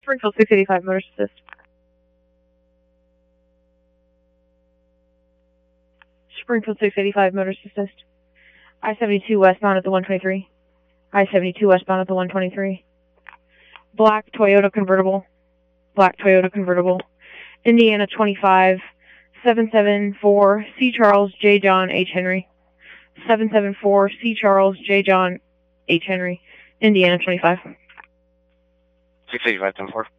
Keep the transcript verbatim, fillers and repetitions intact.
Springfield six eighty-five, Motors Assist. Springfield six eighty-five, Motors Assist. I seventy-two westbound at the one twenty-three. I seventy-two westbound at the one twenty-three. Black Toyota convertible. Black Toyota convertible. Indiana twenty-five, seven seven four C Charles J John H Henry. seven seven four C Charles J John H Henry. Indiana twenty-five. six eighty-five, ten four.